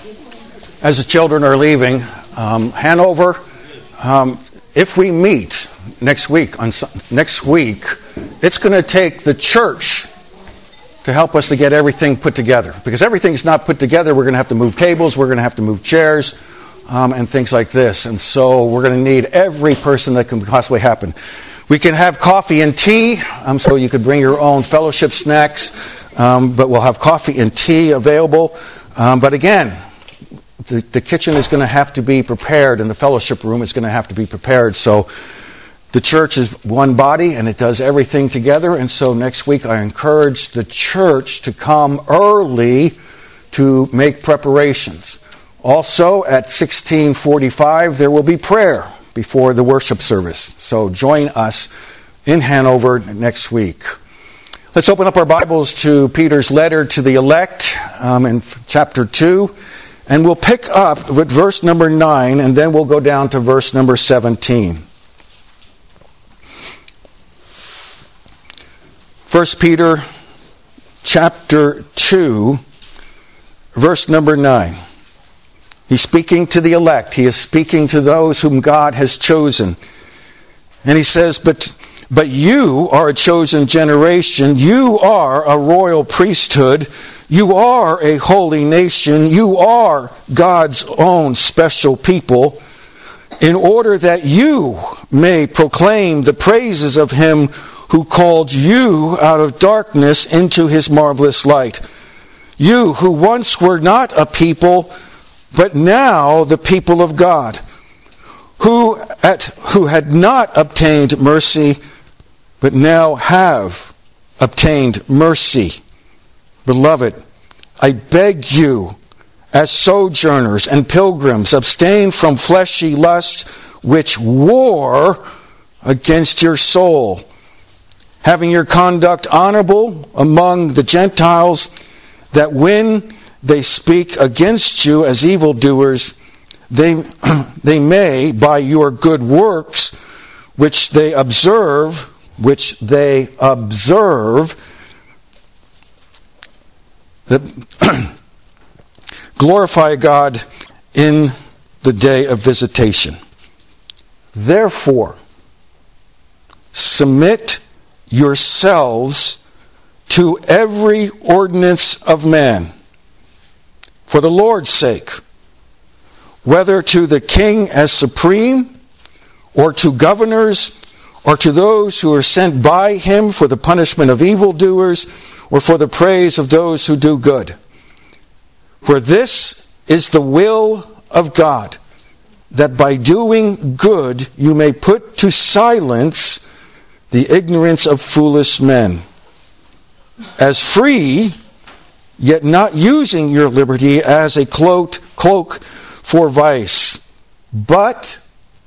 as the children are leaving, Hanover, if we meet next week, it's going to take the church to help us to get everything put together. Because everything's not put together, we're going to have to move tables, we're going to have to move chairs, and things like this. And so we're going to need every person that can possibly happen. We can have coffee and tea, so you could bring your own fellowship snacks, but we'll have coffee and tea available. But again, the kitchen is going to have to be prepared, and the fellowship room is going to have to be prepared. So the church is one body, and it does everything together. And so next week I encourage the church to come early to make preparations. Also at 16:45 there will be prayer before the worship service. So join us in Hanover next week. Let's open up our Bibles to Peter's letter to the elect in chapter 2. And we'll pick up with verse number 9, and then we'll go down to verse number 17. 1 Peter chapter 2, verse number 9. He's speaking to the elect. He is speaking to those whom God has chosen. And he says, But you are a chosen generation. You are a royal priesthood. You are a holy nation. You are God's own special people, in order that you may proclaim the praises of Him who called you out of darkness into His marvelous light. You who once were not a people, but now the people of God, who had not obtained mercy, but now have obtained mercy. Beloved, I beg you, as sojourners and pilgrims, abstain from fleshly lusts which war against your soul, having your conduct honorable among the Gentiles, that when they speak against you as evildoers, they may, by your good works, which they observe, glorify God in the day of visitation. Therefore, submit yourselves to every ordinance of man, for the Lord's sake, whether to the king as supreme, or to governors, or to those who are sent by him for the punishment of evildoers, or for the praise of those who do good. For this is the will of God, that by doing good you may put to silence the ignorance of foolish men. As free, yet not using your liberty as a cloak for vice, but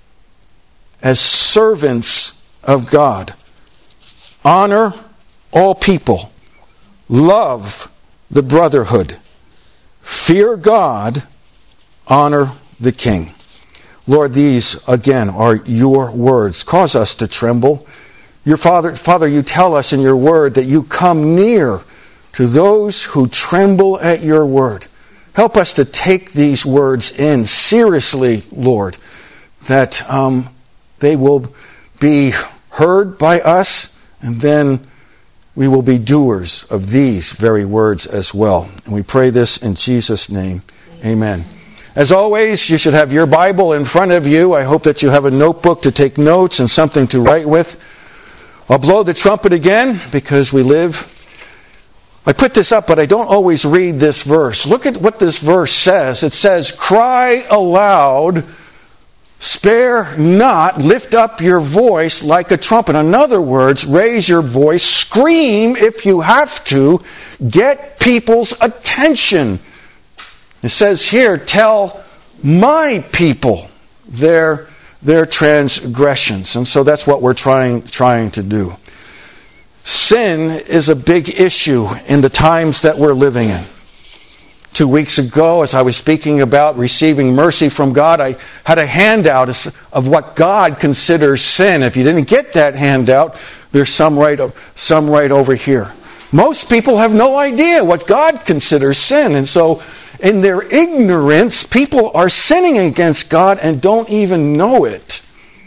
as servants of God. Honor all people. Love the brotherhood. Fear God. Honor the king. Lord, these again are your words. Cause us to tremble. Father, you tell us in your word that you come near to those who tremble at your word. Help us to take these words in seriously, Lord, that they will be heard by us, and then we will be doers of these very words as well. And we pray this in Jesus' name. Amen. As always, you should have your Bible in front of you. I hope that you have a notebook to take notes and something to write with. I'll blow the trumpet again because we live. I put this up, but I don't always read this verse. Look at what this verse says. It says, cry aloud, spare not, lift up your voice like a trumpet. In other words, raise your voice, scream if you have to, get people's attention. It says here, tell my people their transgressions. And so that's what we're trying to do. Sin is a big issue in the times that we're living in. 2 weeks ago, as I was speaking about receiving mercy from God, I had a handout of what God considers sin. If you didn't get that handout, there's some right over here. Most people have no idea what God considers sin. And so in their ignorance, people are sinning against God and don't even know it.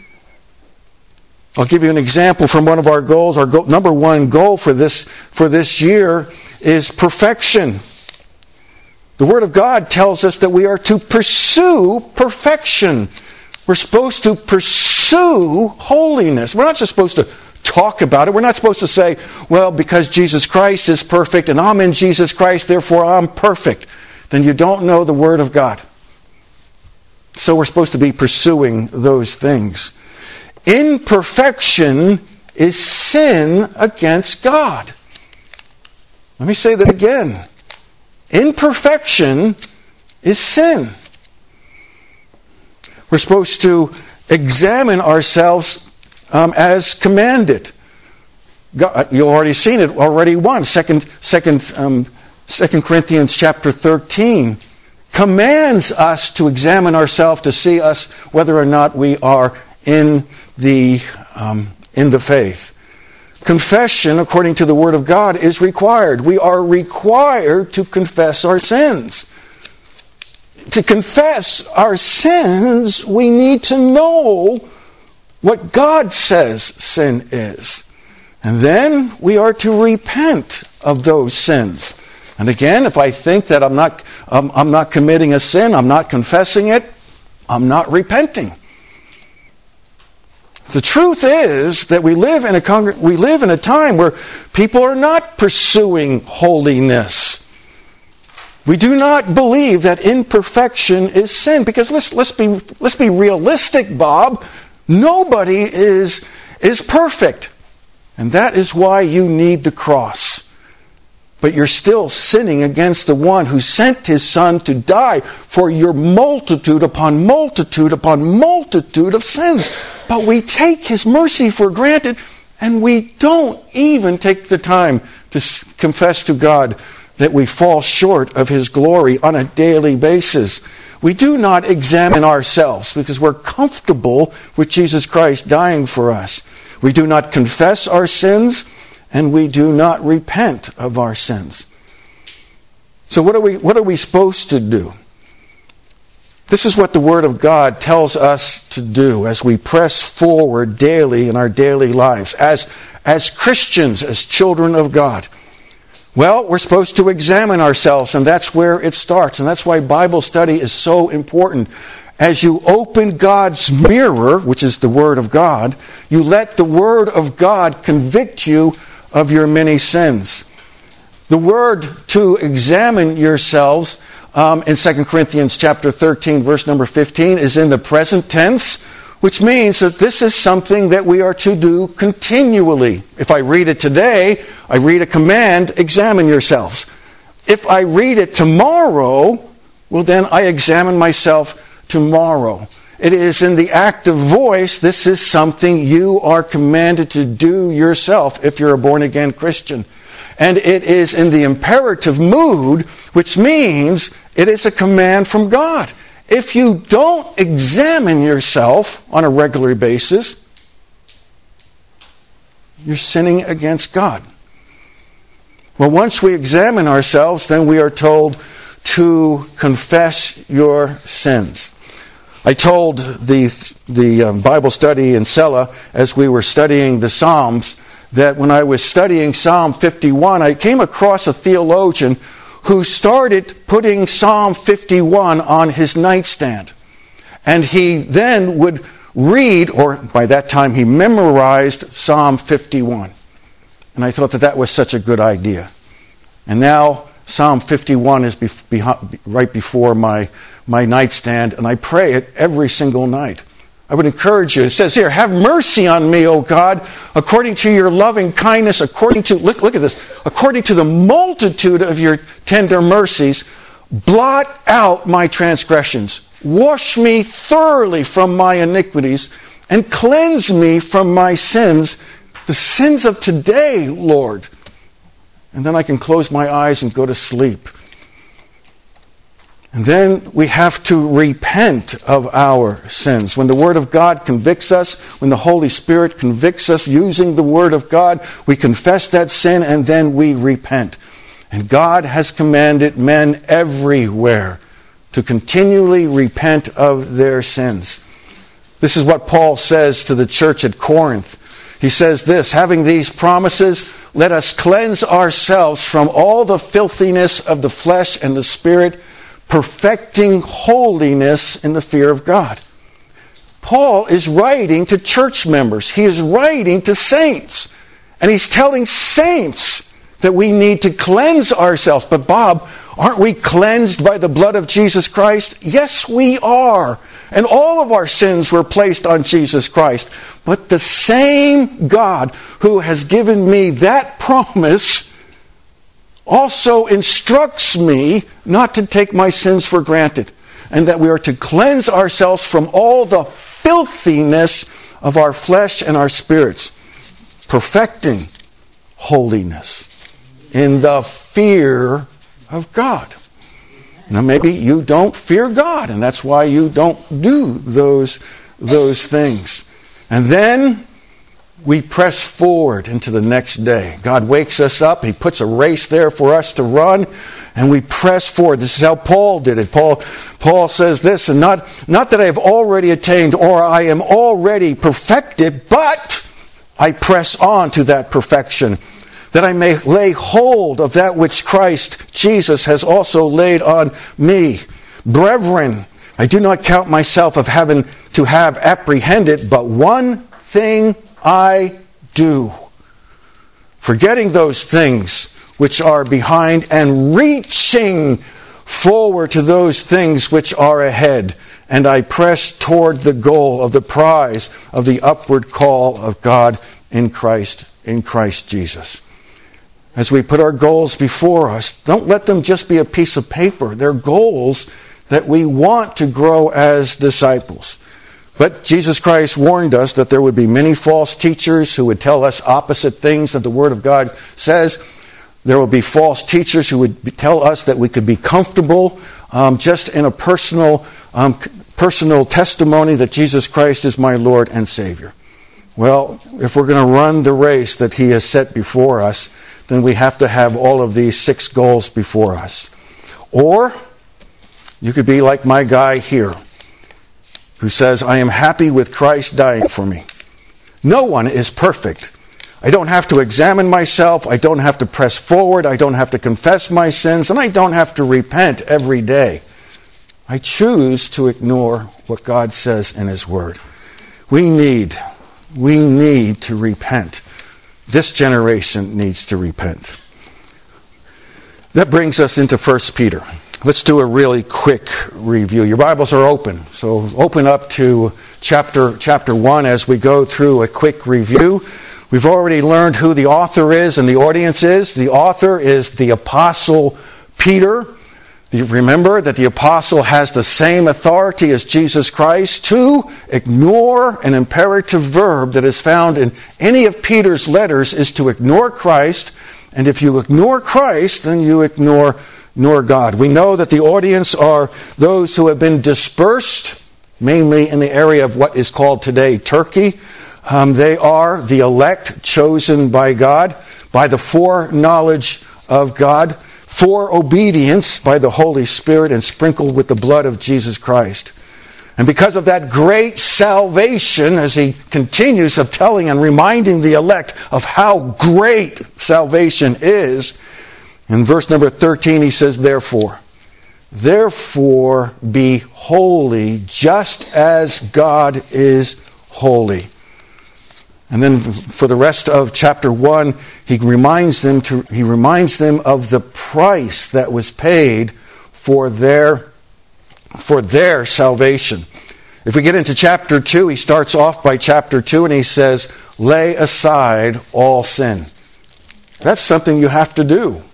I'll give you an example from one of our goals. Our number one goal for this year is perfection. The Word of God tells us that we are to pursue perfection. We're supposed to pursue holiness. We're not just supposed to talk about it. We're not supposed to say, well, because Jesus Christ is perfect and I'm in Jesus Christ, therefore I'm perfect. Then you don't know the Word of God. So we're supposed to be pursuing those things. Imperfection is sin against God. Let me say that again. Imperfection is sin. We're supposed to examine ourselves as commanded. God, you've already seen it already once. Second Corinthians chapter 13 commands us to examine ourselves to see us whether or not we are in the faith. Confession, according to the Word of God, is required. We are required to confess our sins. To confess our sins, we need to know what God says sin is. And then we are to repent of those sins. And again, if I think that I'm not committing a sin, I'm not confessing it, I'm not repenting. The truth is that we live in a time where people are not pursuing holiness. We do not believe that imperfection is sin, because let's be realistic, Bob. Nobody is perfect. And that is why you need the cross. But you're still sinning against the one who sent his Son to die for your multitude upon multitude upon multitude of sins. But we take his mercy for granted, and we don't even take the time to confess to God that we fall short of his glory on a daily basis. We do not examine ourselves because we're comfortable with Jesus Christ dying for us. We do not confess our sins, and we do not repent of our sins. So what are we supposed to do? This is what the Word of God tells us to do as we press forward daily in our daily lives, as Christians, as children of God. Well, we're supposed to examine ourselves, and that's where it starts. And that's why Bible study is so important. As you open God's mirror, which is the Word of God, you let the Word of God convict you of your many sins. The word to examine yourselves in 2 Corinthians chapter 13, verse number 15, is in the present tense, which means that this is something that we are to do continually. If I read it today, I read a command, examine yourselves. If I read it tomorrow, well then I examine myself tomorrow. It is in the active voice. This is something you are commanded to do yourself if you're a born-again Christian. And it is in the imperative mood, which means it is a command from God. If you don't examine yourself on a regular basis, you're sinning against God. Well, once we examine ourselves, then we are told to confess your sins. I told the Bible study in Cella, as we were studying the Psalms, that when I was studying Psalm 51, I came across a theologian who started putting Psalm 51 on his nightstand. And he then would read, or by that time he memorized Psalm 51. And I thought that was such a good idea. And now Psalm 51 is right before my nightstand, and I pray it every single night. I would encourage you. It says here, have mercy on me, O God, according to your loving kindness, according to the multitude of your tender mercies, blot out my transgressions. Wash me thoroughly from my iniquities, and cleanse me from my sins, the sins of today, Lord. And then I can close my eyes and go to sleep. And then we have to repent of our sins. When the Word of God convicts us, when the Holy Spirit convicts us using the Word of God, we confess that sin and then we repent. And God has commanded men everywhere to continually repent of their sins. This is what Paul says to the church at Corinth. He says this, having these promises, let us cleanse ourselves from all the filthiness of the flesh and the spirit, perfecting holiness in the fear of God. Paul is writing to church members. He is writing to saints. And he's telling saints that we need to cleanse ourselves. But Bob, aren't we cleansed by the blood of Jesus Christ? Yes, we are. And all of our sins were placed on Jesus Christ. But the same God who has given me that promise also instructs me not to take my sins for granted, and that we are to cleanse ourselves from all the filthiness of our flesh and our spirits, perfecting holiness in the fear of God. Now maybe you don't fear God, and that's why you don't do those things. And then we press forward into the next day. God wakes us up. He puts a race there for us to run, and we press forward. This is how Paul did it. Paul says this, and not that I have already attained or I am already perfected, but I press on to that perfection, that I may lay hold of that which Christ Jesus has also laid on me. Brethren, I do not count myself of having to have apprehended, but one thing I do, forgetting those things which are behind and reaching forward to those things which are ahead, and I press toward the goal of the prize of the upward call of God in Christ Jesus. As we put our goals before us, don't let them just be a piece of paper. They're goals that we want to grow as disciples. But Jesus Christ warned us that there would be many false teachers who would tell us opposite things that the Word of God says. There will be false teachers who would tell us that we could be comfortable just in a personal testimony that Jesus Christ is my Lord and Savior. Well, if we're going to run the race that He has set before us, then we have to have all of these 6 goals before us. Or you could be like my guy here, who says, I am happy with Christ dying for me. No one is perfect. I don't have to examine myself. I don't have to press forward. I don't have to confess my sins. And I don't have to repent every day. I choose to ignore what God says in His Word. We need to repent. This generation needs to repent. That brings us into 1 Peter. Let's do a really quick review. Your Bibles are open, so open up to chapter 1 as we go through a quick review. We've already learned who the author is and the audience is. The author is the Apostle Peter. Remember that the apostle has the same authority as Jesus Christ. To ignore an imperative verb that is found in any of Peter's letters is to ignore Christ. And if you ignore Christ, then you ignore God. We know that the audience are those who have been dispersed, mainly in the area of what is called today Turkey. They are the elect chosen by God, by the foreknowledge of God, for obedience by the Holy Spirit, and sprinkled with the blood of Jesus Christ. And because of that great salvation, as he continues of telling and reminding the elect of how great salvation is, in verse number 13 he says, Therefore be holy, just as God is holy. And then for the rest of chapter 1, he reminds them of the price that was paid for their salvation. If we get into chapter 2, he starts off by chapter 2 and he says, lay aside all sin. That's something you have to do.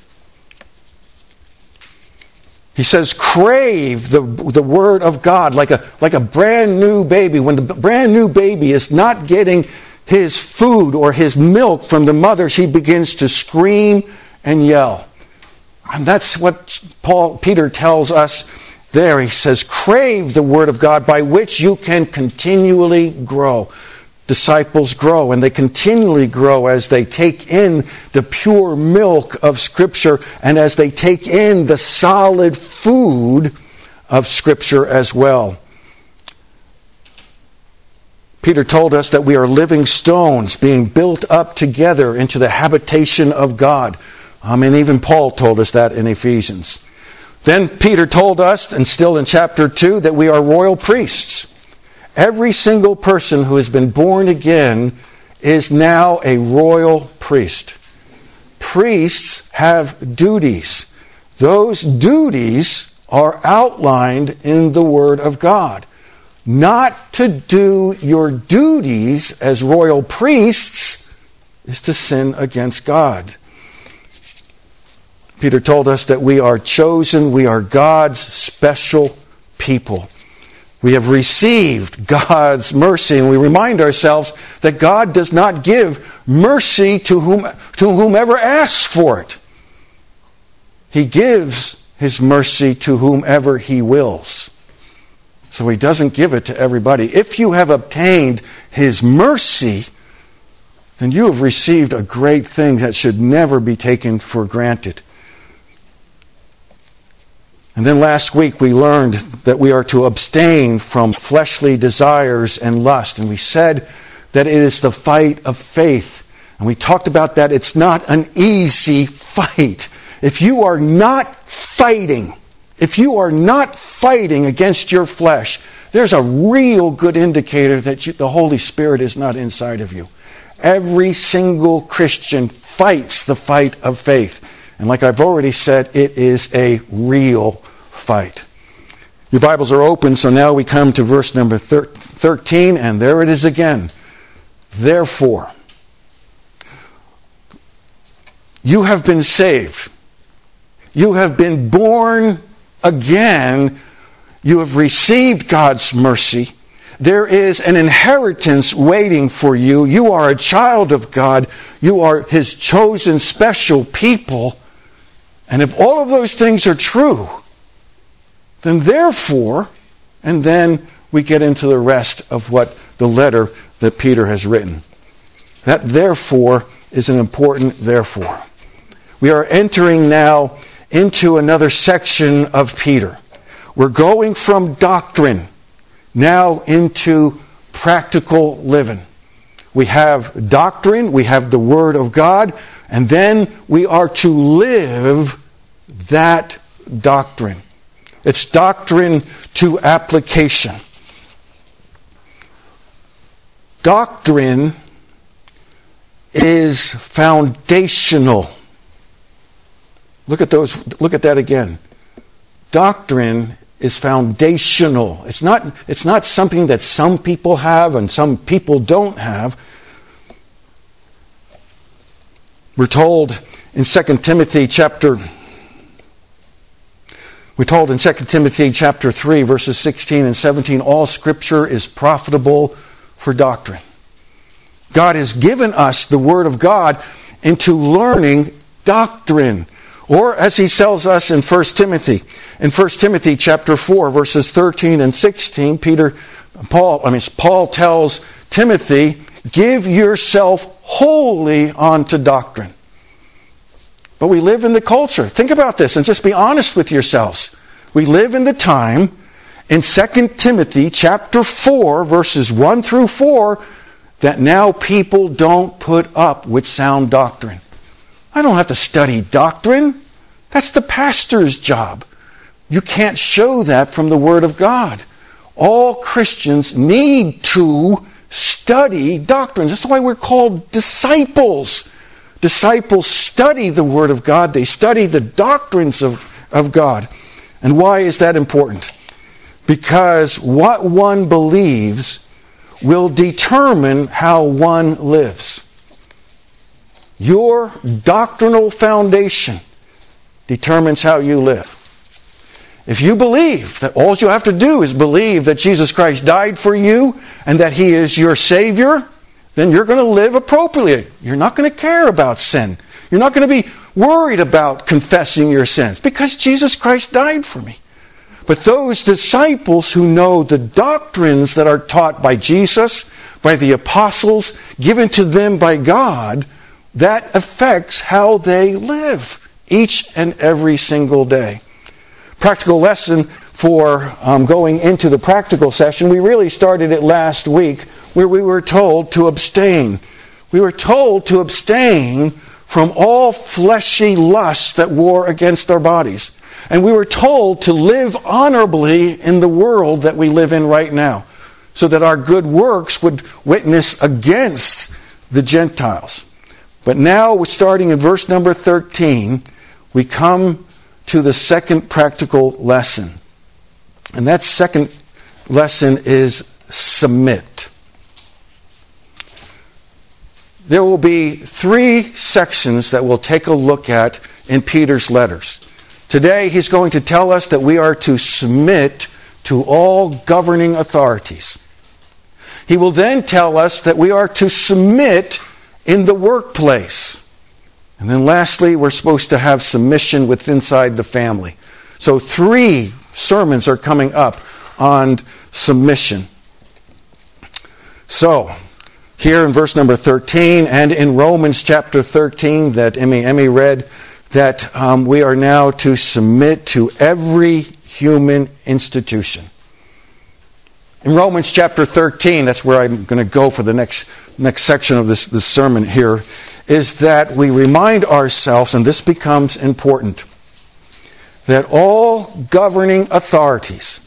He says, crave the Word of God like a brand new baby. When the brand new baby is not getting his food or his milk from the mother, she begins to scream and yell. And that's what Peter tells us there. He says, crave the Word of God by which you can continually grow. disciples grow, and they continually grow as they take in the pure milk of Scripture and as they take in the solid food of Scripture as well. Peter told us that we are living stones being built up together into the habitation of God. And even Paul told us that in Ephesians. Then Peter told us, and still in chapter 2, that we are royal priests. Every single person who has been born again is now a royal priest. Priests have duties. Those duties are outlined in the Word of God. Not to do your duties as royal priests is to sin against God. Peter told us that we are chosen, we are God's special people. We have received God's mercy, and we remind ourselves that God does not give mercy to whomever asks for it. He gives His mercy to whomever He wills. So He doesn't give it to everybody. If you have obtained His mercy, then you have received a great thing that should never be taken for granted. And then last week we learned that we are to abstain from fleshly desires and lust. And we said that it is the fight of faith. And we talked about that. It's not an easy fight. If you are not fighting against your flesh, there's a real good indicator that the Holy Spirit is not inside of you. Every single Christian fights the fight of faith. And like I've already said, it is a real fight. Your Bibles are open, so now we come to verse number 13, and there it is again. Therefore, you have been saved. You have been born again. You have received God's mercy. There is an inheritance waiting for you. You are a child of God. You are His chosen special people. And if all of those things are true, then therefore, and then we get into the rest of what the letter that Peter has written. That therefore is an important therefore. We are entering now into another section of Peter. We're going from doctrine now into practical living. We have doctrine, we have the Word of God, and then we are to live that doctrine. It's doctrine to application. Doctrine is foundational. Look at that again. Doctrine is foundational. It's not something that some people have and some people don't have. We're told in 2 Timothy chapter 3, verses 16 and 17, all Scripture is profitable for doctrine. God has given us the Word of God into learning doctrine. Or as he tells us in 1 Timothy. In 1 Timothy chapter 4, verses 13 and 16, Paul tells Timothy, give yourself wholly unto doctrine. But we live in the culture. Think about this and just be honest with yourselves. We live in the time in 2 Timothy chapter 4, verses 1 through 4, that now people don't put up with sound doctrine. I don't have to study doctrine. That's the pastor's job. You can't show that from the Word of God. All Christians need to study doctrine. That's why we're called disciples. Disciples study the Word of God. They study the doctrines of God. And why is that important? Because what one believes will determine how one lives. Your doctrinal foundation determines how you live. If you believe that all you have to do is believe that Jesus Christ died for you and that He is your Savior, then you're going to live appropriately. You're not going to care about sin. You're not going to be worried about confessing your sins because Jesus Christ died for me. But those disciples who know the doctrines that are taught by Jesus, by the apostles, given to them by God, that affects how they live each and every single day. Practical lesson for going into the practical session, we really started it last week where we were told to abstain. We were told to abstain from all fleshy lusts that war against our bodies. And we were told to live honorably in the world that we live in right now, so that our good works would witness against the Gentiles. But now, we're starting in verse number 13, we come to the second practical lesson. And that second lesson is submit. There will be 3 sections that we'll take a look at in Peter's letters. Today, he's going to tell us that we are to submit to all governing authorities. He will then tell us that we are to submit in the workplace. And then lastly, we're supposed to have submission inside the family. So 3 sermons are coming up on submission. So, here in verse number 13 and in Romans chapter 13 that Emmy read, that we are now to submit to every human institution. In Romans chapter 13, that's where I'm going to go for the next section of this sermon here, is that we remind ourselves, and this becomes important, that all governing authorities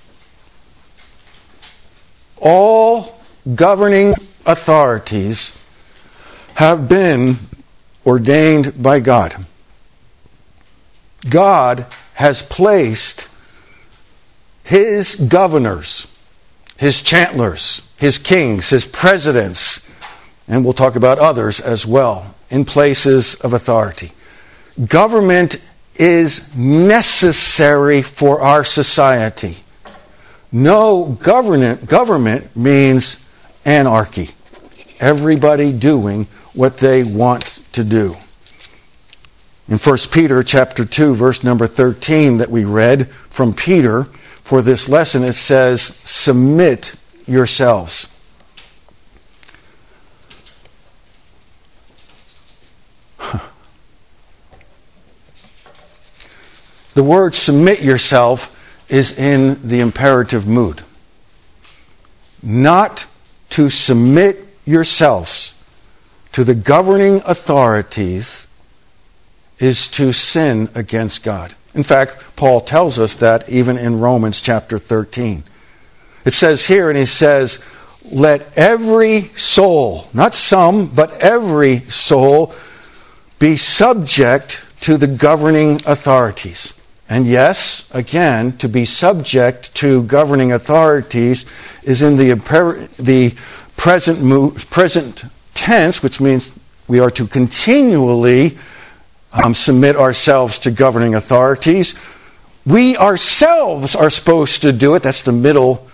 have been ordained by God. God has placed His governors, His chancellors, His kings, His presidents, and we'll talk about others as well, in places of authority. Government is necessary for our society. No government means anarchy. Everybody doing what they want to do. In 1 Peter chapter 2, verse number 13 that we read from Peter for this lesson, it says, submit yourselves. The word submit yourself is in the imperative mood. Not to submit yourselves to the governing authorities is to sin against God. In fact, Paul tells us that even in Romans chapter 13. It says here, and he says, let every soul, not some, but every soul, be subject to the governing authorities. And yes, again, to be subject to governing authorities is in the present tense, which means we are to continually submit ourselves to governing authorities. We ourselves are supposed to do it. That's the middle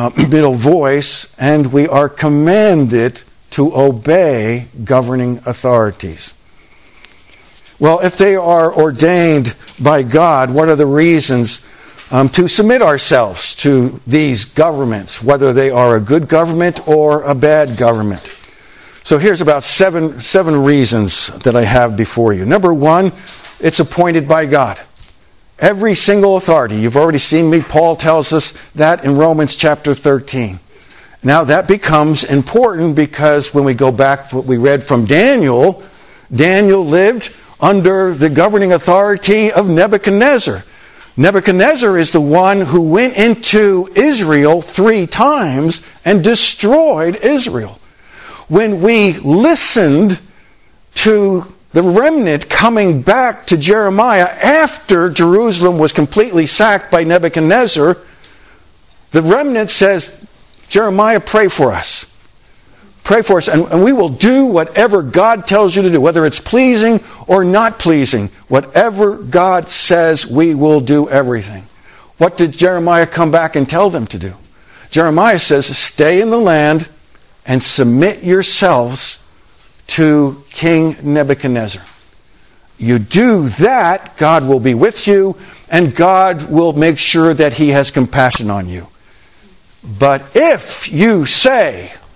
voice. And we are commanded to obey governing authorities. Well, if they are ordained by God, what are the reasons to submit ourselves to these governments, whether they are a good government or a bad government? So here's about seven reasons that I have before you. Number 1, it's appointed by God. Every single authority. You've already seen me. Paul tells us that in Romans chapter 13. Now that becomes important because when we go back to what we read from Daniel, Daniel lived under the governing authority of Nebuchadnezzar. Nebuchadnezzar is the one who went into Israel 3 times and destroyed Israel. When we listened to the remnant coming back to Jeremiah after Jerusalem was completely sacked by Nebuchadnezzar, the remnant says, Jeremiah, pray for us. Pray for us, and we will do whatever God tells you to do, whether it's pleasing or not pleasing. Whatever God says, we will do everything. What did Jeremiah come back and tell them to do? Jeremiah says, stay in the land and submit yourselves to King Nebuchadnezzar. You do that, God will be with you, and God will make sure that He has compassion on you. But if you say,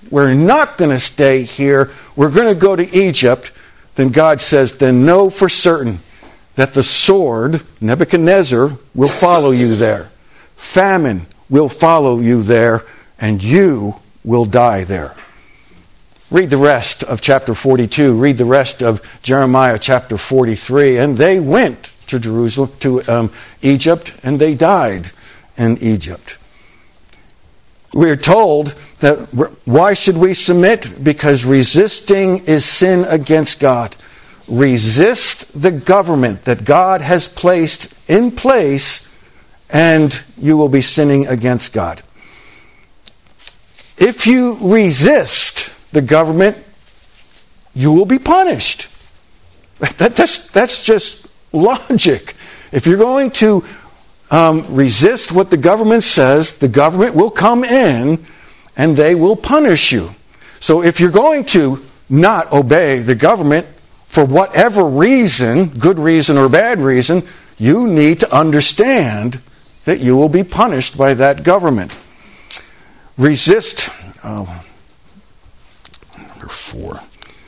we're not going to stay here, we're going to go to Egypt, then God says, then know for certain that the sword, Nebuchadnezzar, will follow you there. Famine will follow you there, and you will die there. Read the rest of chapter 42. Read the rest of Jeremiah chapter 43. And they went to Jerusalem, to Egypt, and they died in Egypt. We're told that why should we submit? Because resisting is sin against God. Resist the government that God has placed in place, and you will be sinning against God. If you resist the government, you will be punished. That's just logic. If you're going to resist what the government says, the government will come in and they will punish you. So if you're going to not obey the government for whatever reason, good reason or bad reason, you need to understand that you will be punished by that government. Resist. Number 4.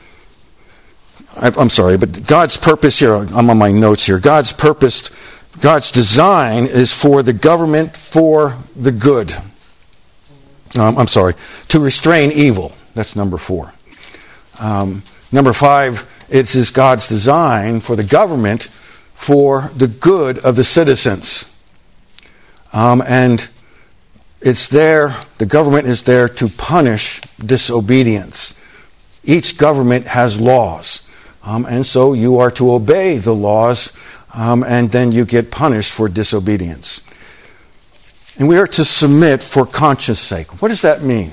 I'm sorry, but God's purpose here, I'm on my notes here. God's purpose, God's design is for the government for the good. To restrain evil. That's number 4. Number 5, it is God's design for the government for the good of the citizens. And it's there, the government is there to punish disobedience. Each government has laws. And so you are to obey the laws, and then you get punished for disobedience. And we are to submit for conscience sake. What does that mean?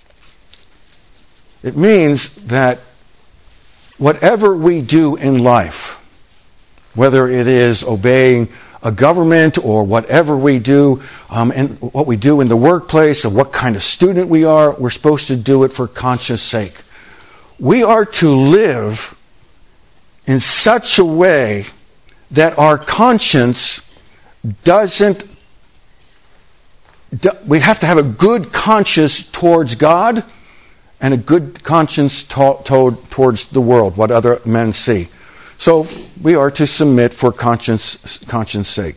It means that whatever we do in life, whether it is obeying a government or whatever we do, and what we do in the workplace, or what kind of student we are, we're supposed to do it for conscience sake. We are to live in such a way that our conscience doesn't... We have to have a good conscience towards God and a good conscience towards the world, what other men see. So we are to submit for conscience sake.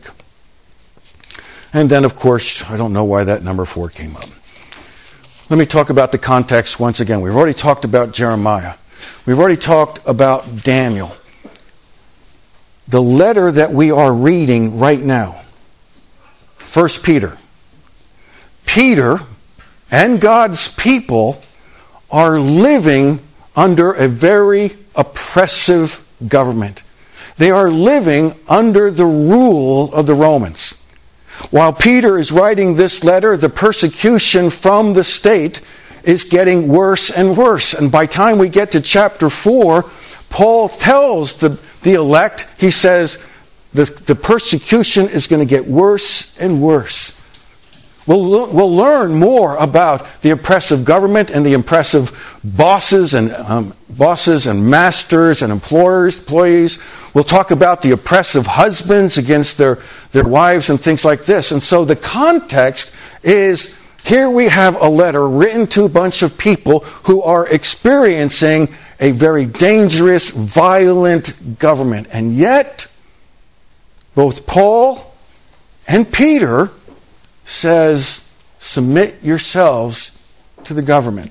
And then, of course, I don't know why that number 4 came up. Let me talk about the context once again. We've already talked about Jeremiah. We've already talked about Daniel. The letter that we are reading right now, 1 Peter. Peter and God's people are living under a very oppressive government. They are living under the rule of the Romans. While Peter is writing this letter, the persecution from the state is getting worse and worse. And by the time we get to chapter 4, Paul tells the elect, he says, the persecution is going to get worse and worse. We'll learn more about the oppressive government and the oppressive bosses and masters and employees. We'll talk about the oppressive husbands against their wives and things like this. And so the context is, here we have a letter written to a bunch of people who are experiencing a very dangerous, violent government. And yet, both Paul and Peter says, submit yourselves to the government.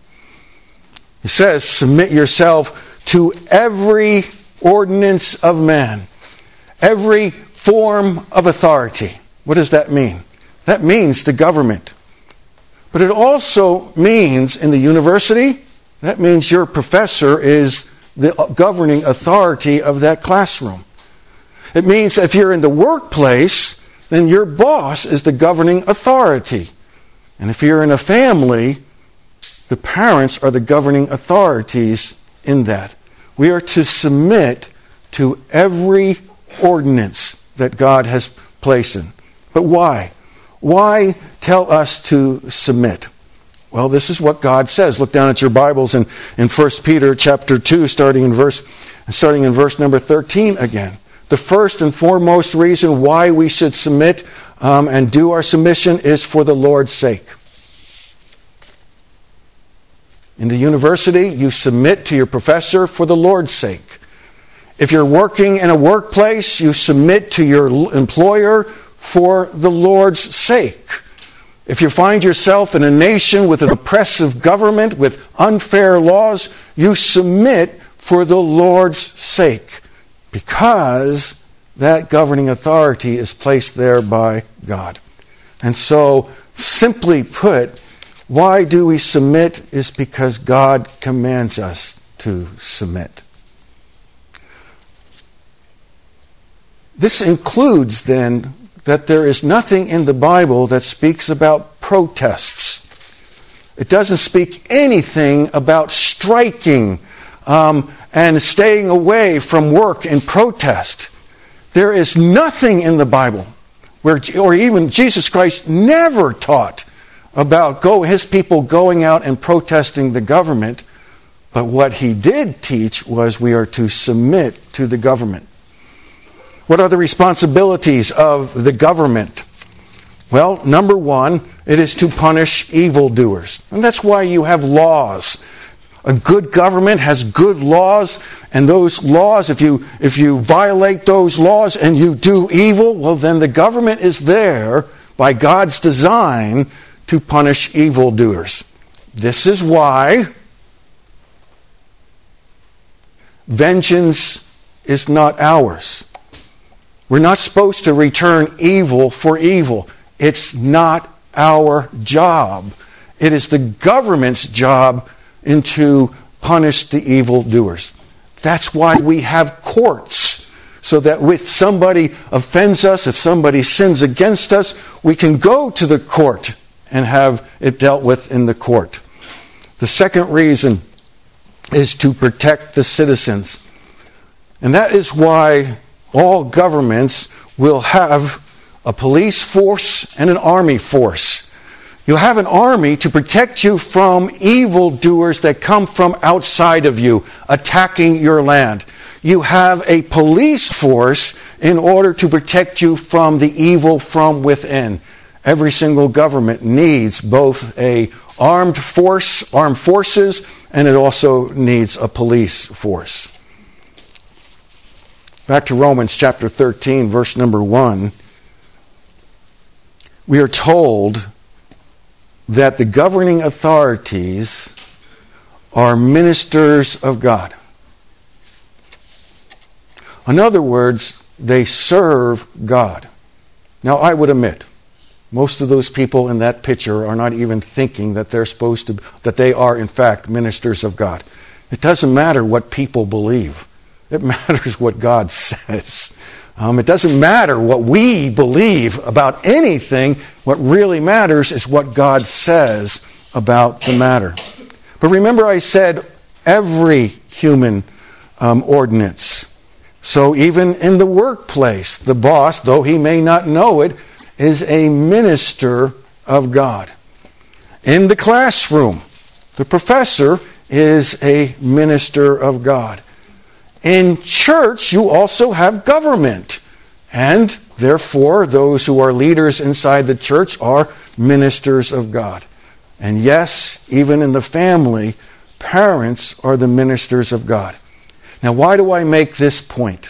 He says, submit yourself to every ordinance of man, every form of authority. What does that mean? That means the government. But it also means in the university, that means your professor is the governing authority of that classroom. It means if you're in the workplace, then your boss is the governing authority. And if you're in a family, the parents are the governing authorities in that. We are to submit to every ordinance that God has placed in. But why? Why tell us to submit? Well, this is what God says. Look down at your Bibles in 1 Peter chapter 2, starting in verse number 13 again. The first and foremost reason why we should submit and do our submission is for the Lord's sake. In the university, you submit to your professor for the Lord's sake. If you're working in a workplace, you submit to your employer for the Lord's sake. If you find yourself in a nation with an oppressive government, with unfair laws, you submit for the Lord's sake, because that governing authority is placed there by God. And so, simply put, why do we submit? Is because God commands us to submit. This includes, then, that there is nothing in the Bible that speaks about protests. It doesn't speak anything about striking and staying away from work in protest. There is nothing in the Bible or even Jesus Christ never taught about his people going out and protesting the government. But what he did teach was we are to submit to the government. What are the responsibilities of the government? Well, number one, it is to punish evildoers. And that's why you have laws. A good government has good laws, and those laws, if you violate those laws and you do evil, well, then the government is there by God's design to punish evildoers. This is why vengeance is not ours. We're not supposed to return evil for evil. It's not our job. It is the government's job to punish the evildoers. That's why we have courts, so that if somebody offends us, if somebody sins against us, we can go to the court and have it dealt with in the court. The second reason is to protect the citizens. And that is why all governments will have a police force and an army force. You have an army to protect you from evildoers that come from outside of you, attacking your land. You have a police force in order to protect you from the evil from within. Every single government needs both a armed forces, and it also needs a police force. Back to Romans chapter 13, verse number 1. We are told that the governing authorities are ministers of God. In other words, they serve God. Now, I would admit, most of those people in that picture are not even thinking that that they are in fact ministers of God. It doesn't matter what people believe. It matters what God says. It doesn't matter what we believe about anything. What really matters is what God says about the matter. But remember, I said every human ordinance. So even in the workplace, the boss, though he may not know it, is a minister of God. In the classroom, the professor is a minister of God. In church, you also have government. And therefore, those who are leaders inside the church are ministers of God. And yes, even in the family, parents are the ministers of God. Now, why do I make this point?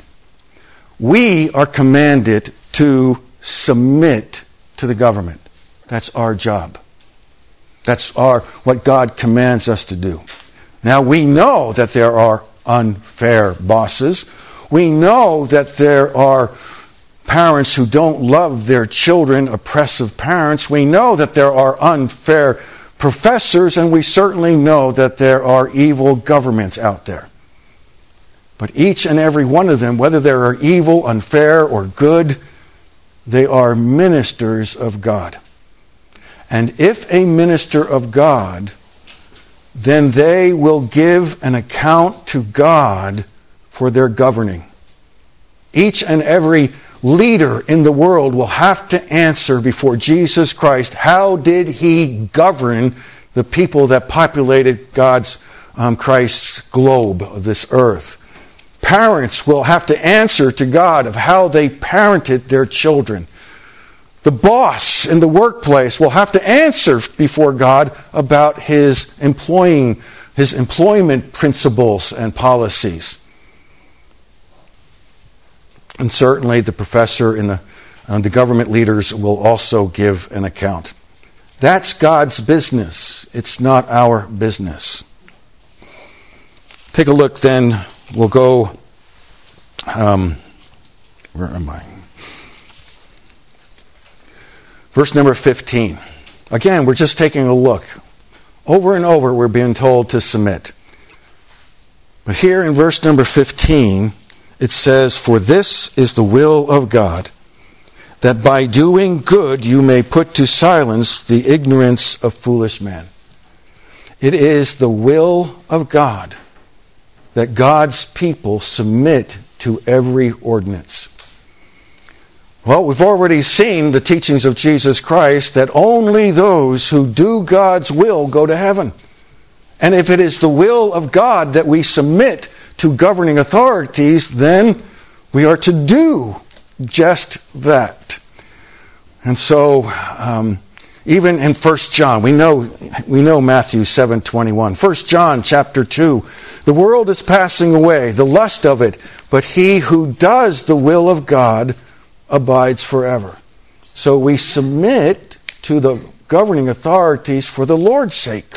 We are commanded to submit to the government. That's our job. That's what God commands us to do. Now, we know that there are unfair bosses. We know that there are parents who don't love their children, oppressive parents. We know that there are unfair professors, and we certainly know that there are evil governments out there. But each and every one of them, whether they are evil, unfair, or good, they are ministers of God. And if a minister of God, then they will give an account to God for their governing. Each and every leader in the world will have to answer before Jesus Christ, how did he govern the people that populated Christ's globe, this earth? Parents will have to answer to God of how they parented their children. The boss in the workplace will have to answer before God about his employment principles and policies. And certainly the professor and the government leaders will also give an account. That's God's business. It's not our business. Take a look then. We'll go, where am I? Verse number 15. Again, we're just taking a look. Over and over we're being told to submit. But here in verse number 15, it says, "For this is the will of God, that by doing good you may put to silence the ignorance of foolish men." It is the will of God that God's people submit to every ordinance. Well, we've already seen the teachings of Jesus Christ that only those who do God's will go to heaven. And if it is the will of God that we submit to governing authorities, then we are to do just that. And so, even in 1 John, we know Matthew 7:21. 1 John chapter 2, "The world is passing away, the lust of it, but he who does the will of God abides forever." So we submit to the governing authorities for the Lord's sake.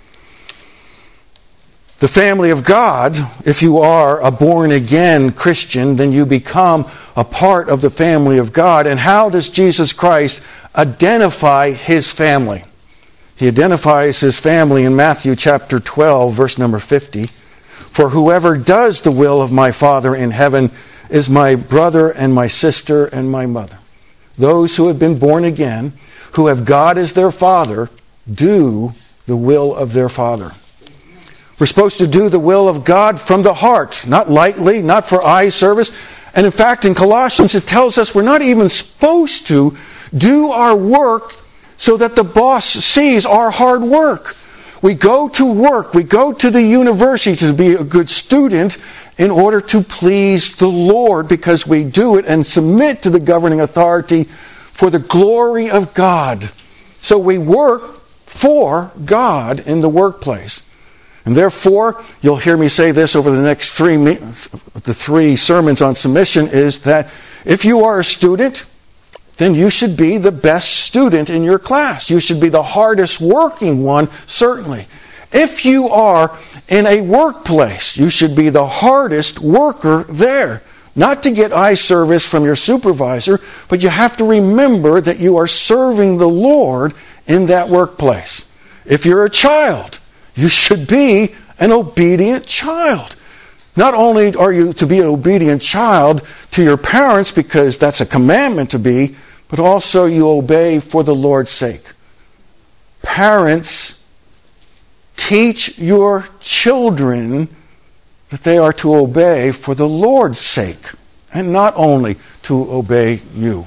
The family of God, if you are a born-again Christian, then you become a part of the family of God. And how does Jesus Christ identify his family? He identifies his family in Matthew chapter 12, verse number 50. "For whoever does the will of my Father in heaven is my brother and my sister and my mother." Those who have been born again, who have God as their Father, do the will of their Father. We're supposed to do the will of God from the heart, not lightly, not for eye service. And in fact, in Colossians, it tells us we're not even supposed to do our work so that the boss sees our hard work. We go to work, we go to the university to be a good student in order to please the Lord, because we do it and submit to the governing authority for the glory of God. So we work for God in the workplace. And therefore, you'll hear me say this over the next three sermons on submission, is that if you are a student, then you should be the best student in your class. You should be the hardest working one, certainly. If you are in a workplace, you should be the hardest worker there. Not to get eye service from your supervisor, but you have to remember that you are serving the Lord in that workplace. If you're a child, you should be an obedient child. Not only are you to be an obedient child to your parents, because that's a commandment to be, but also you obey for the Lord's sake. Parents, teach your children that they are to obey for the Lord's sake, and not only to obey you.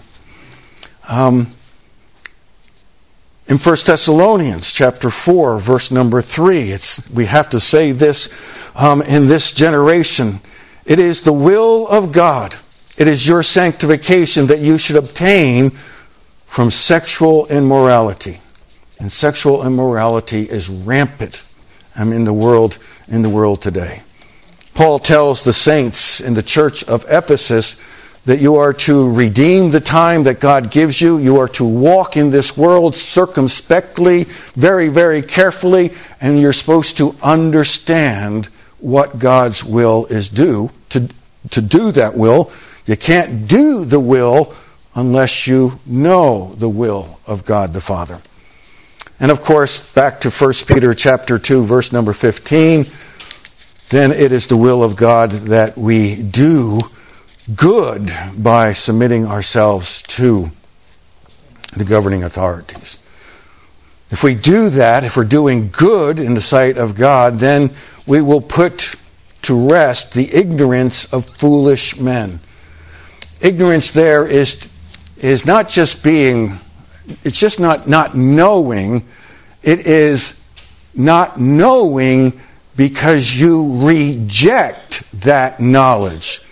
In 1 Thessalonians chapter 4, verse number 3, we have to say this in this generation. "It is the will of God, it is your sanctification that you should obtain from sexual immorality." And sexual immorality is rampant in the world today. Paul tells the saints in the church of Ephesus that you are to redeem the time that God gives you. You are to walk in this world circumspectly, very, very carefully, and you're supposed to understand what God's will is to do that will. You can't do the will unless you know the will of God the Father. And of course, back to 1 Peter chapter 2, verse number 15, "Then it is the will of God that we do good by submitting ourselves to the governing authorities." If we do that, if we're doing good in the sight of God, then we will put to rest the ignorance of foolish men. Ignorance there is not just it's just not knowing. It is not knowing because you reject that knowledge.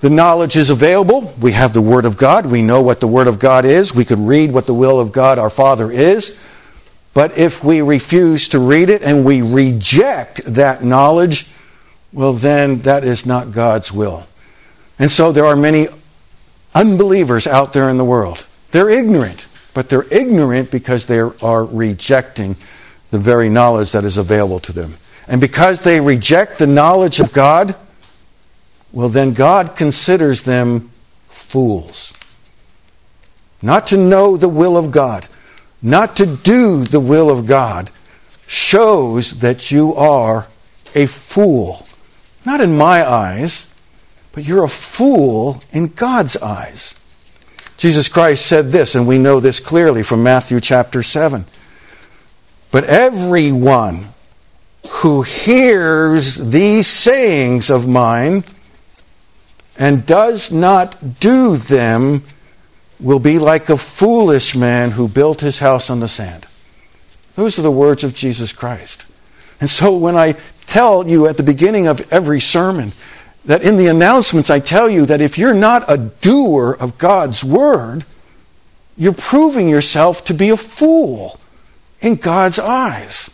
The knowledge is available. We have the Word of God. We know what the Word of God is. We can read what the will of God our Father is. But if we refuse to read it and we reject that knowledge, well, then that is not God's will. And so there are many unbelievers out there in the world. They're ignorant, but they're ignorant because they are rejecting the very knowledge that is available to them. And because they reject the knowledge of God, well, then God considers them fools. Not to know the will of God, not to do the will of God, shows that you are a fool. Not in my eyes, but you're a fool in God's eyes. Jesus Christ said this, and we know this clearly from Matthew chapter 7. But everyone who hears these sayings of mine and does not do them will be like a foolish man who built his house on the sand. Those are the words of Jesus Christ. And so when I tell you at the beginning of every sermon that in the announcements I tell you that if you're not a doer of God's word, you're proving yourself to be a fool in God's eyes.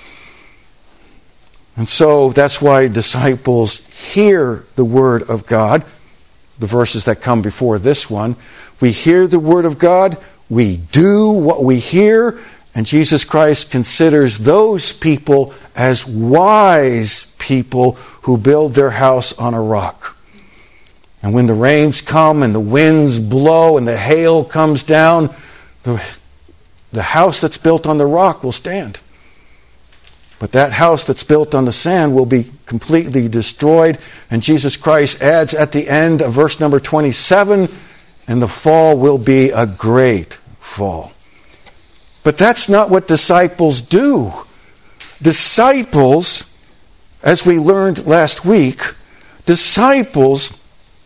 And so that's why disciples hear the word of God, the verses that come before this one. We hear the word of God, we do what we hear, and Jesus Christ considers those people as wise people who build their house on a rock. And when the rains come and the winds blow and the hail comes down, the house that's built on the rock will stand. But that house that's built on the sand will be completely destroyed. And Jesus Christ adds at the end of verse number 27, and the fall will be a great fall. But that's not what disciples do. Disciples, as we learned last week, disciples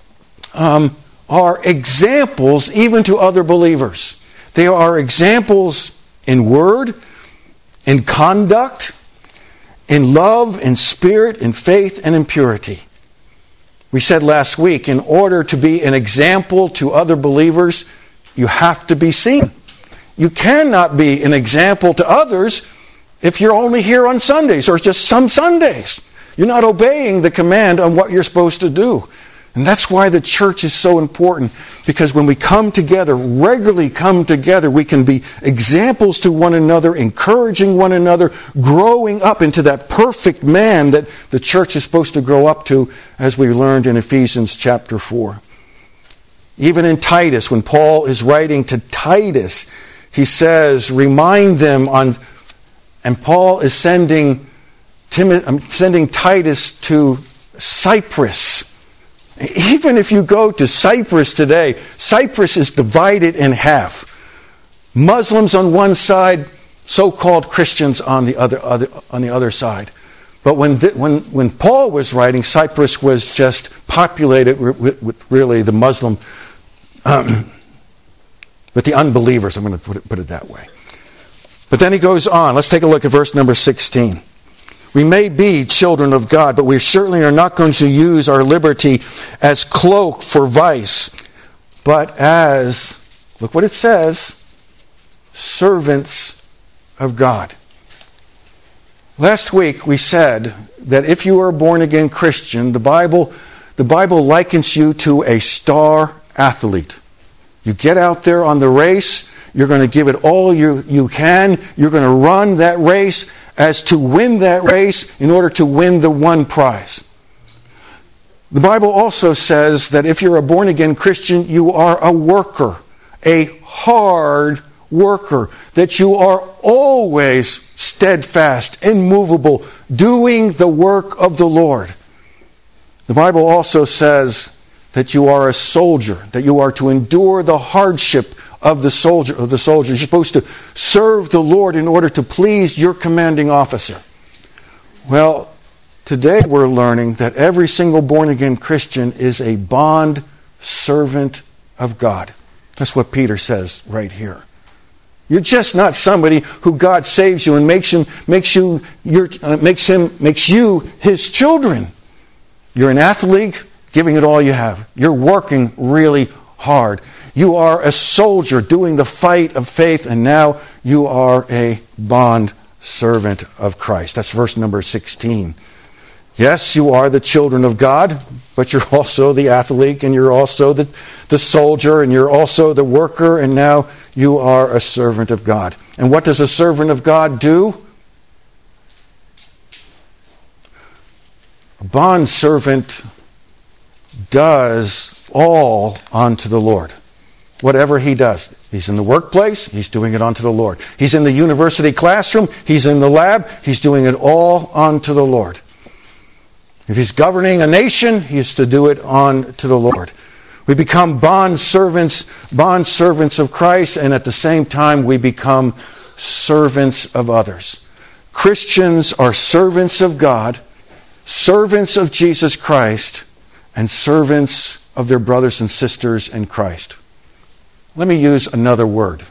are examples even to other believers. They are examples in word, in conduct, in love, in spirit, in faith, and in purity. We said last week, in order to be an example to other believers, you have to be seen. You cannot be an example to others if you're only here on Sundays or just some Sundays. You're not obeying the command on what you're supposed to do. And that's why the church is so important, because when we come together, regularly come together, we can be examples to one another, encouraging one another, growing up into that perfect man that the church is supposed to grow up to, as we learned in Ephesians chapter 4. Even in Titus, when Paul is writing to Titus, he says, remind them on, and Paul is sending Titus to Cyprus. Even if you go to Cyprus today, Cyprus is divided in half. Muslims on one side, so-called Christians on the other side. But when Paul was writing, Cyprus was just populated with really the Muslim, with the unbelievers. I'm going to put it that way. But then he goes on. Let's take a look at verse number 16. We may be children of God, but we certainly are not going to use our liberty as cloak for vice, but as, look what it says, servants of God. Last week we said that if you are a born-again Christian, the Bible likens you to a star athlete. You get out there on the race, you're going to give it all you can, you're going to run that race as to win that race in order to win the one prize. The Bible also says that if you're a born-again Christian, you are a worker, a hard worker, that you are always steadfast, immovable, doing the work of the Lord. The Bible also says that you are a soldier, that you are to endure the hardship of the soldier. You're supposed to serve the Lord in order to please your commanding officer. Well, today we're learning that every single born-again Christian is a bond servant of God. That's what Peter says right here. You're just not somebody who God saves you and makes you his children. You're an athlete. giving it all you have. You're working really hard. You are a soldier doing the fight of faith, and now you are a bond servant of Christ. That's verse number 16. Yes, you are the children of God, but you're also the athlete, and you're also the soldier, and you're also the worker, and now you are a servant of God. And what does a servant of God do? A bondservant does all unto the Lord. Whatever he does. He's in the workplace, he's doing it unto the Lord. He's in the university classroom, he's in the lab, he's doing it all unto the Lord. If he's governing a nation, he is to do it unto the Lord. We become bond servants of Christ, and at the same time we become servants of others. Christians are servants of God, servants of Jesus Christ, and servants of their brothers and sisters in Christ. Let me use another word.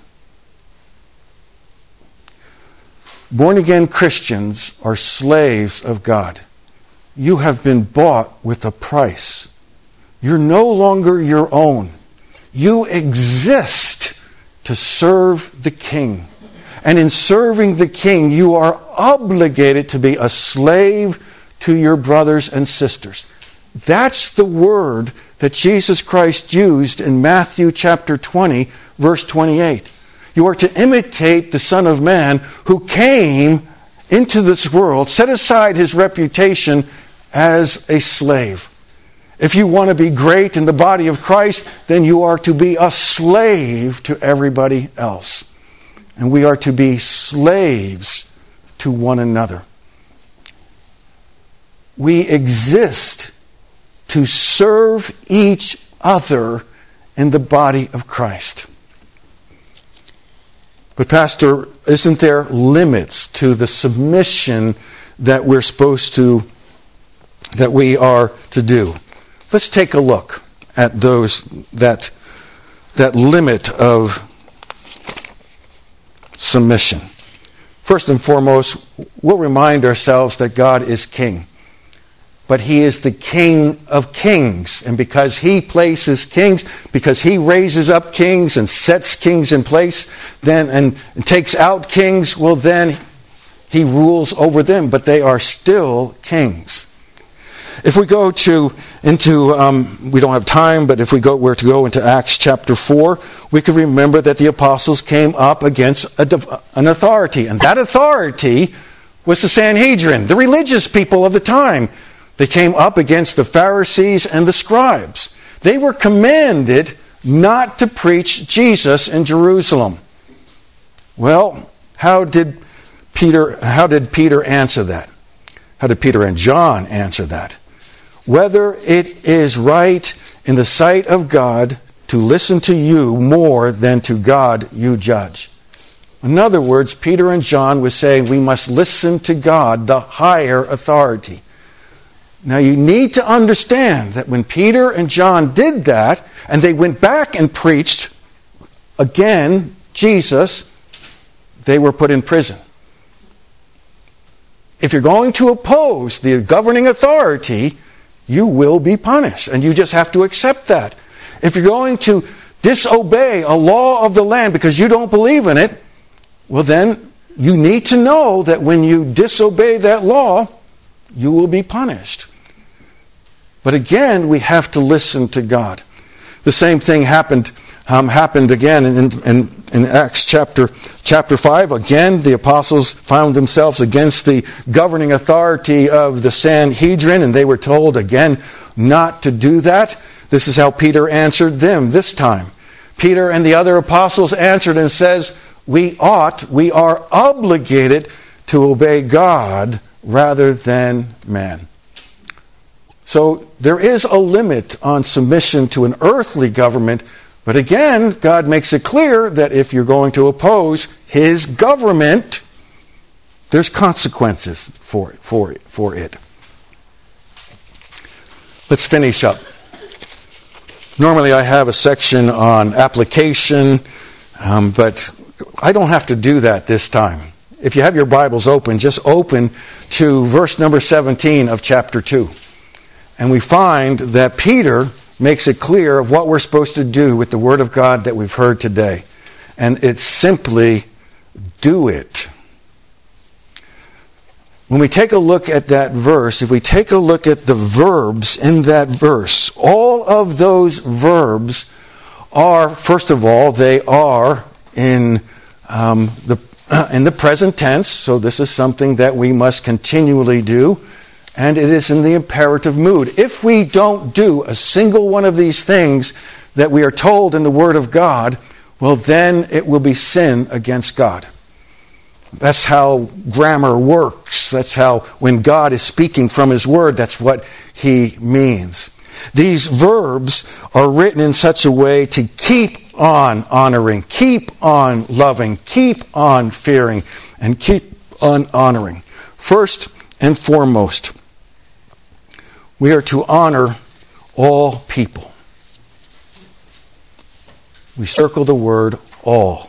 Born-again Christians are slaves of God. You have been bought with a price. You're no longer your own. You exist to serve the King. And in serving the King, you are obligated to be a slave to your brothers and sisters. That's the word that Jesus Christ used in Matthew chapter 20, verse 28. You are to imitate the Son of Man who came into this world, set aside his reputation as a slave. If you want to be great in the body of Christ, then you are to be a slave to everybody else. And we are to be slaves to one another. We exist to serve each other in the body of Christ. But Pastor, isn't there limits to the submission that we are to do? Let's take a look at that limit of submission. First and foremost, we'll remind ourselves that God is King. But he is the King of kings. And because he places kings, because he raises up kings and sets kings in place, and takes out kings, well then he rules over them. But they are still kings. If we go we don't have time, but if we're to go into Acts chapter 4, we can remember that the apostles came up against an authority. And that authority was the Sanhedrin, the religious people of the time. They came up against the Pharisees and the scribes. They were commanded not to preach Jesus in Jerusalem. Well, how did Peter answer that? How did Peter and John answer that? Whether it is right in the sight of God to listen to you more than to God you judge. In other words, Peter and John were saying we must listen to God, the higher authority. Now you need to understand that when Peter and John did that, and they went back and preached again Jesus, they were put in prison. If you're going to oppose the governing authority, you will be punished, and you just have to accept that. If you're going to disobey a law of the land because you don't believe in it, well then you need to know that when you disobey that law, you will be punished. But again, we have to listen to God. The same thing happened again in Acts chapter 5. Again, the apostles found themselves against the governing authority of the Sanhedrin, and they were told again not to do that. This is how Peter answered them this time. Peter and the other apostles answered and says, we are obligated to obey God rather than man. So there is a limit on submission to an earthly government, but again, God makes it clear that if you're going to oppose his government, there's consequences for it. Let's finish up. Normally I have a section on application, but I don't have to do that this time. If you have your Bibles open, just open to verse number 17 of chapter 2. And we find that Peter makes it clear of what we're supposed to do with the Word of God that we've heard today. And it's simply do it. When we take a look at that verse, if we take a look at the verbs in that verse, all of those verbs are, first of all, they are in the present tense, so this is something that we must continually do, and it is in the imperative mood. If we don't do a single one of these things that we are told in the Word of God, well, then it will be sin against God. That's how grammar works. That's how, when God is speaking from His Word, that's what He means. These verbs are written in such a way to keep on honoring, keep on loving, keep on fearing, and keep on honoring. First and foremost, we are to honor all people. We circle the word all.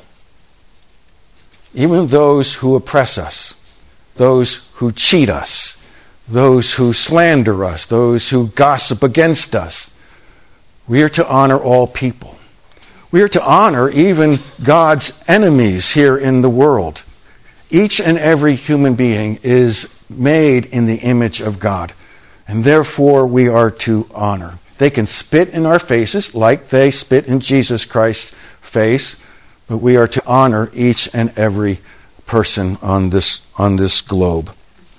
Even those who oppress us, those who cheat us, those who slander us, those who gossip against us. We are to honor all people. We are to honor even God's enemies here in the world. Each and every human being is made in the image of God, and therefore we are to honor. They can spit in our faces like they spit in Jesus Christ's face, but we are to honor each and every person on this globe.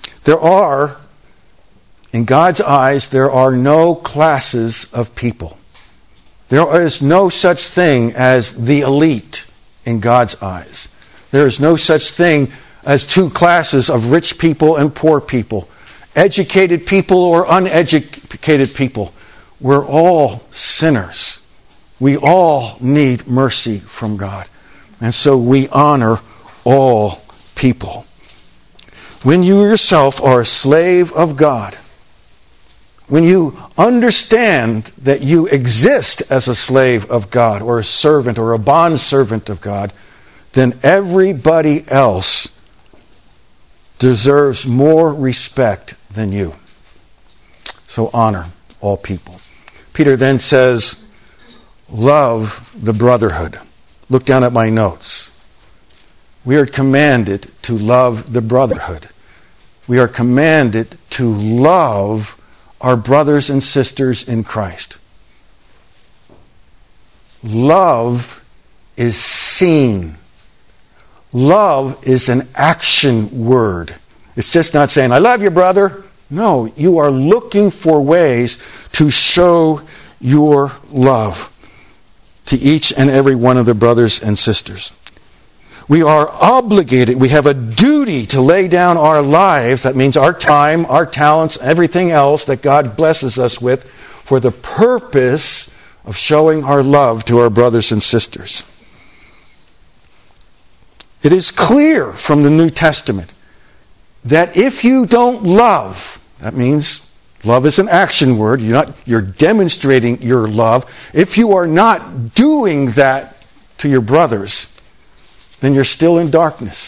In God's eyes, there are no classes of people. There is no such thing as the elite in God's eyes. There is no such thing as two classes of rich people and poor people, educated people or uneducated people. We're all sinners. We all need mercy from God. And so we honor all people. When you yourself are a slave of God, when you understand that you exist as a slave of God or a servant or a bondservant of God, then everybody else deserves more respect than you. So honor all people. Peter then says, love the brotherhood. Look down at my notes. We are commanded to love the brotherhood. We are commanded to love our brothers and sisters in Christ. Love is seen. Love is an action word. It's just not saying, I love you, brother. No, you are looking for ways to show your love to each and every one of the brothers and sisters. We are obligated, we have a duty to lay down our lives, that means our time, our talents, everything else that God blesses us with, for the purpose of showing our love to our brothers and sisters. It is clear from the New Testament that if you don't love, that means love is an action word, you're demonstrating your love. If you are not doing that to your brothers, then you're still in darkness.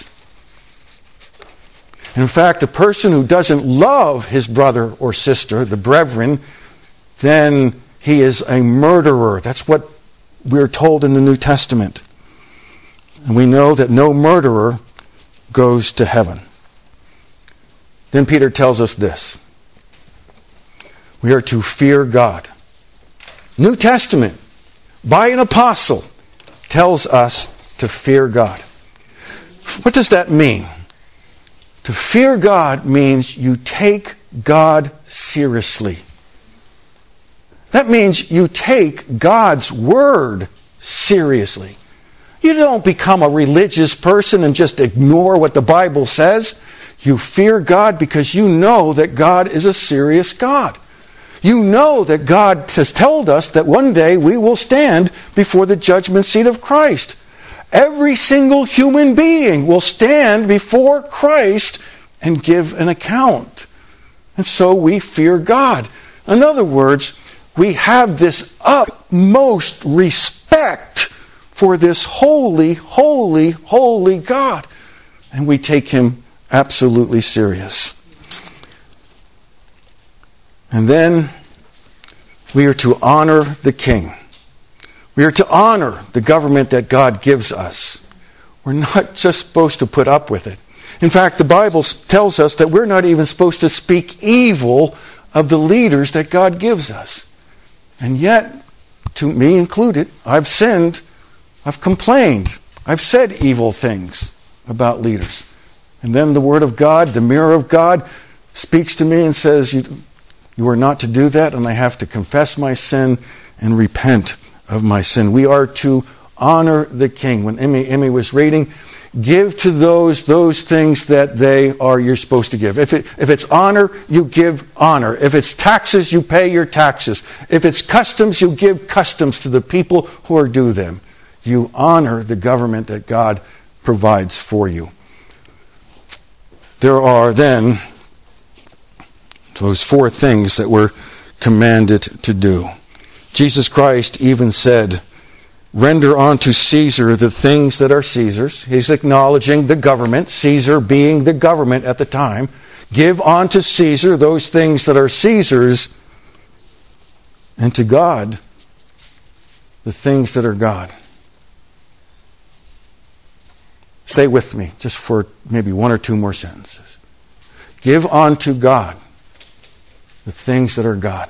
In fact, a person who doesn't love his brother or sister, the brethren, then he is a murderer. That's what we're told in the New Testament. And we know that no murderer goes to heaven. Then Peter tells us this. We are to fear God. New Testament, by an apostle, tells us to fear God. What does that mean? To fear God means you take God seriously. That means you take God's word seriously. You don't become a religious person and just ignore what the Bible says. You fear God because you know that God is a serious God. You know that God has told us that one day we will stand before the judgment seat of Christ. Every single human being will stand before Christ and give an account. And so we fear God. In other words, we have this utmost respect for this holy, holy, holy God. And we take him absolutely serious. And then we are to honor the king. We are to honor the government that God gives us. We're not just supposed to put up with it. In fact, the Bible tells us that we're not even supposed to speak evil of the leaders that God gives us. And yet, to me included, I've sinned, I've complained, I've said evil things about leaders. And then the Word of God, the mirror of God, speaks to me and says, you are not to do that, and I have to confess my sin and repent of my sin. We are to honor the king. When Emmy was reading, give to those things that you're supposed to give. If it's honor, you give honor. If it's taxes, you pay your taxes. If it's customs, you give customs to the people who are due them. You honor the government that God provides for you. There are then those 4 things that we're commanded to do. Jesus Christ even said, render unto Caesar the things that are Caesar's. He's acknowledging the government, Caesar being the government at the time. Give unto Caesar those things that are Caesar's, and to God the things that are God. Stay with me just for maybe 1 or 2 more sentences. Give unto God the things that are God.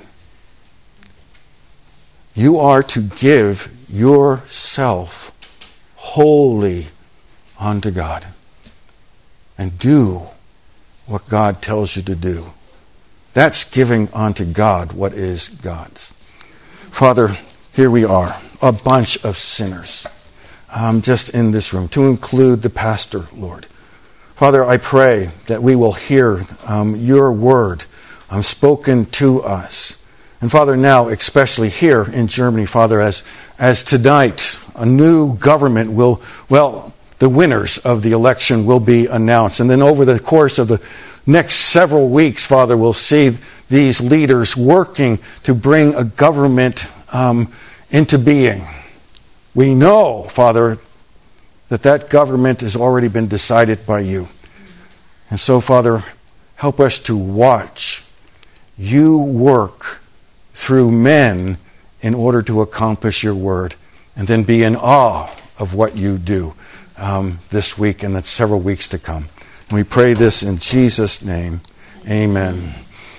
You are to give yourself wholly unto God and do what God tells you to do. That's giving unto God what is God's. Father, here we are, a bunch of sinners, just in this room, to include the pastor, Lord. Father, I pray that we will hear your word spoken to us. And Father, now, especially here in Germany, Father, as tonight a new government the winners of the election will be announced. And then over the course of the next several weeks, Father, we'll see these leaders working to bring a government into being. We know, Father, that government has already been decided by you. And so, Father, help us to watch you work through men in order to accomplish your word, and then be in awe of what you do this week and the several weeks to come. And we pray this in Jesus' name. Amen.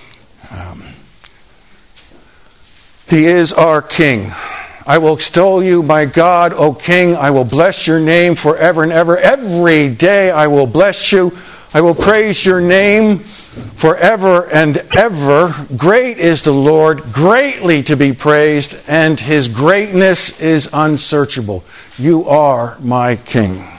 He is our King. I will extol you, my God, O King. I will bless your name forever and ever. Every day I will bless you. I will praise your name forever and ever. Great is the Lord, greatly to be praised, and his greatness is unsearchable. You are my King.